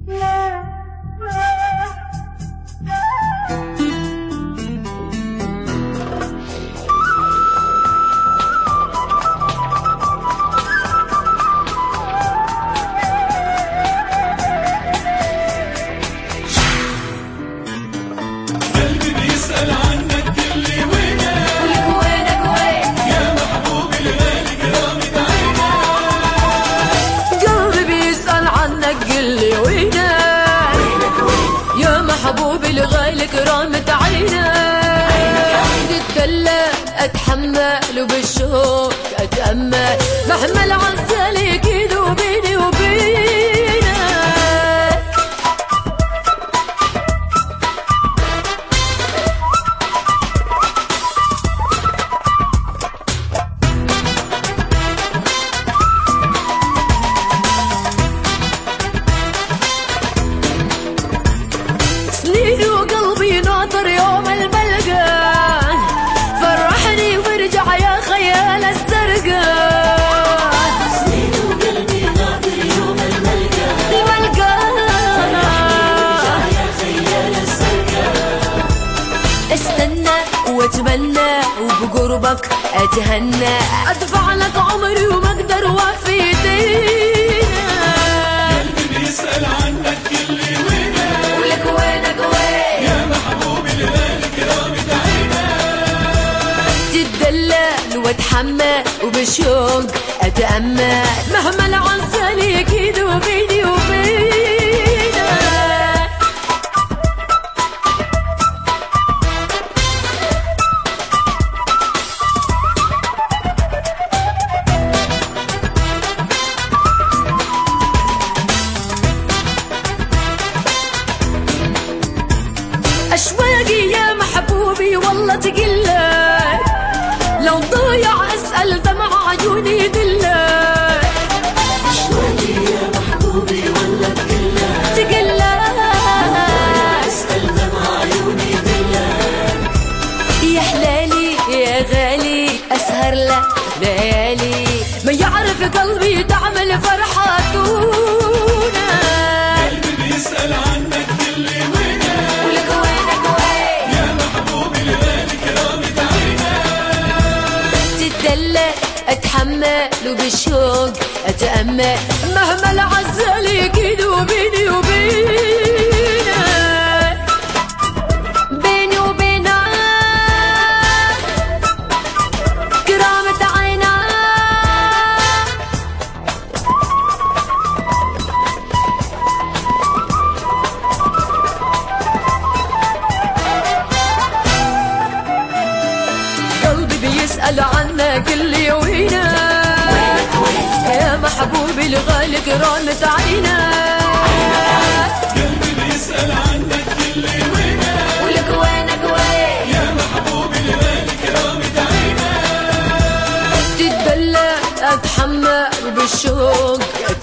كرامة عينك تتدلى اتحمل وبالشوق اتأمل مهما العزل يكيدوا بيني وبينك. سنين وقلبي ناطر يوم الملقى فرحني وارجع يا خيال السرقة. سنين وقلبي ناطر يوم الملقى فرحني وارجع يا خيال السرقة. استنى واتمنى وبقربك اتهنى ادفع لك عمري وما اقدر اوفي دينك. قلبي بيسأل عنك كل وينك ولك وينك وين يا محبوبي لغالي كرامة عينك تتدلل واتحمل وبالشوق اتأمل مهما العزل يكيدوا بيني وبينك. أشواقي يا محبوبي والله تقلك لو ضيع أسأل دمع عيوني يدلك. أشواقي يا محبوبي والله تقلك أسأل دمع عيوني يدلك. يا حلالي يا غالي أسهر لك ليالي ما يعرف قلبي تعمل فرحة دونك. قلبي بيسأل عنك كل اتحمل وبالشوق اتأمل مهما العزل يكيدوا بيني وبينك. بيني وبينك كرامة عينك. قلبي بيسأل عنك اللي وينك يا محبوبي لغالي كرامة عينك. قلبي بيسأل عنك اللي وينك ولك وينك وين يا محبوبي لغالي كرامة عينك تتدلى اتحمل وبالشوق